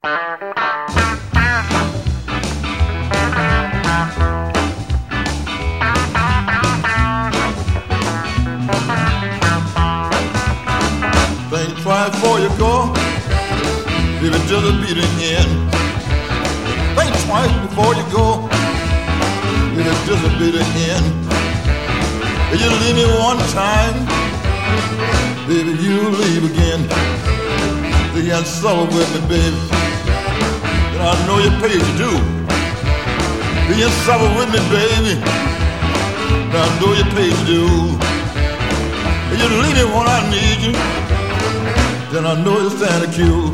Think twice before you go, if it just be the end. Think twice before you go, if it just be the end. If you leave me one time, baby, you leave again. You got suffer with me, baby, and I know you paid to do. You suffer with me, baby, and I know you paid to do. If you leave me when I need you, then I know you stand a cue.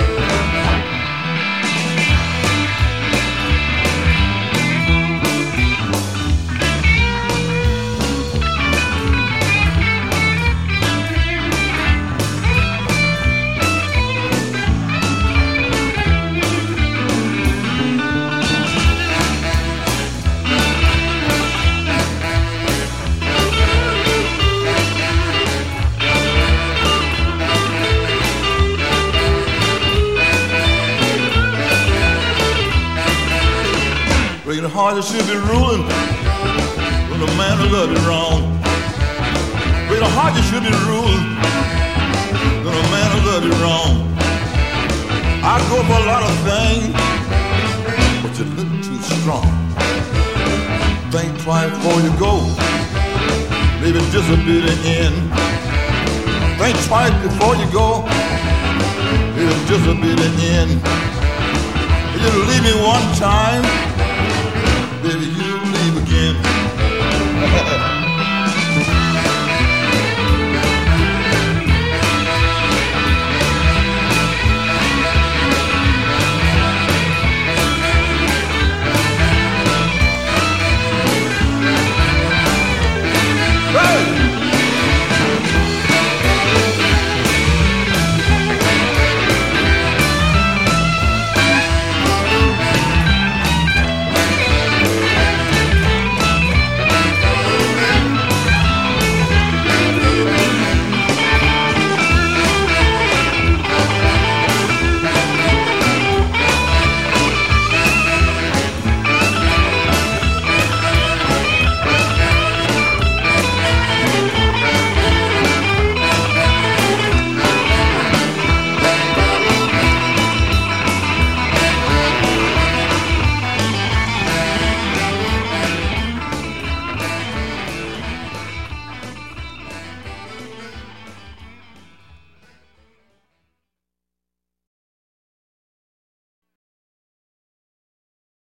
Breaking heart that should be ruling when a man who love you wrong. Breaking heart that should be ruling when a man who love you wrong. I go for a lot of things, but you look too strong. Think twice before you go, maybe this will be the end. Think twice before you go, maybe this will be the end. You leave me one time,